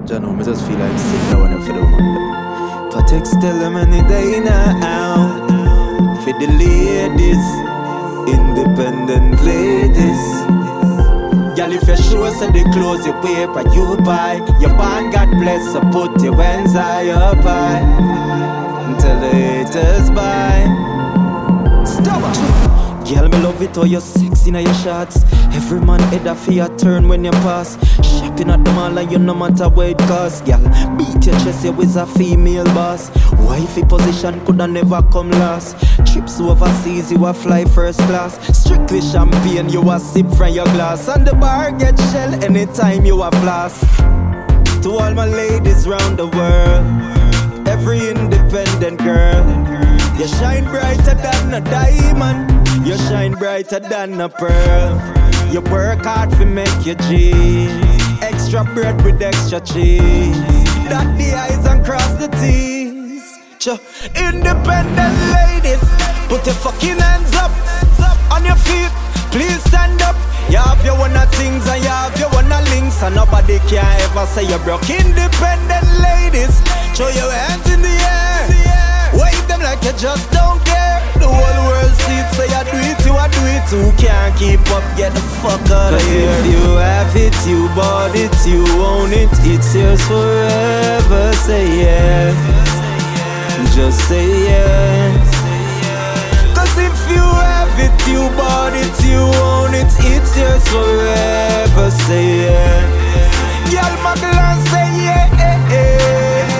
You know, me just feel like sitting down and for the woman. Protect tell them any day now. For the ladies, independent ladies. Girl, if you show us the clothes you paper you buy, your band God bless, so put your hands high up high. Until the haters buy. Stop. Girl, me love it how you sexy in your shots. Every man head a fear turn when you pass. Shopping at the mall and you no matter where it costs. Girl, beat your chest, you is a female boss. Wifey position coulda never come last. Trips overseas, you a fly first class. Strictly champagne, you a sip from your glass. And the bar get shell anytime you a blast. To all my ladies round the world, every independent girl, you shine brighter than a diamond. You shine brighter than a pearl. You work hard to make your G's. Extra bread with extra cheese. Dot the I's and cross the T's. Independent ladies, put your fucking hands up. On your feet, please stand up. You have your one things and you have your one links. And nobody can ever say you're broke. Independent ladies, show your hands in the air. Wave them like you just don't care. The whole world see it, say you do it, you a do it. Who can't keep up, get the fuck out of here. If you have it, you bought it, you own it, it's yours forever. Say yes, just say yes. Cause if you have it, you bought it, you own it, it's yours forever. Say yes. Girl, muggle and say yeah.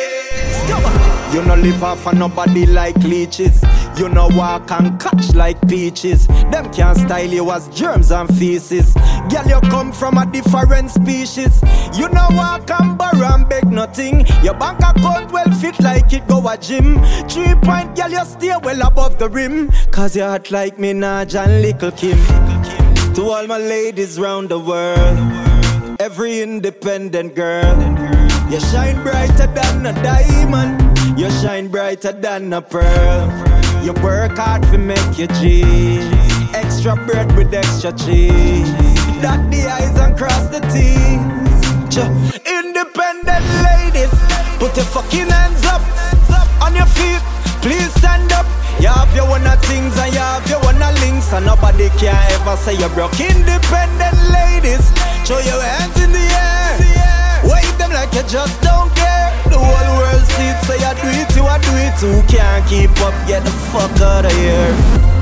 You no live off of nobody like leeches. You no walk and catch like peaches. Them can't style you as germs and feces. Girl, you come from a different species. You no walk and borrow and beg nothing. Your bank account well fit like it go a gym. 3 point, girl, you stay well above the rim. Cause you hot like Minaj and Little Kim. To all my ladies round the world, every independent girl, you shine brighter than a diamond. You shine brighter than a pearl. You work hard to make your G's. Extra bread with extra cheese. Dot the I's and cross the T's. Independent ladies, put your fucking hands up. On your feet, please stand up. You have your one things and you have your one links. And nobody can ever say you're broke. Independent ladies, show your hands in the air. Wave them like you just don't care. The whole world see it, say you do it, you a do it. Who can't keep up, get the fuck out of here.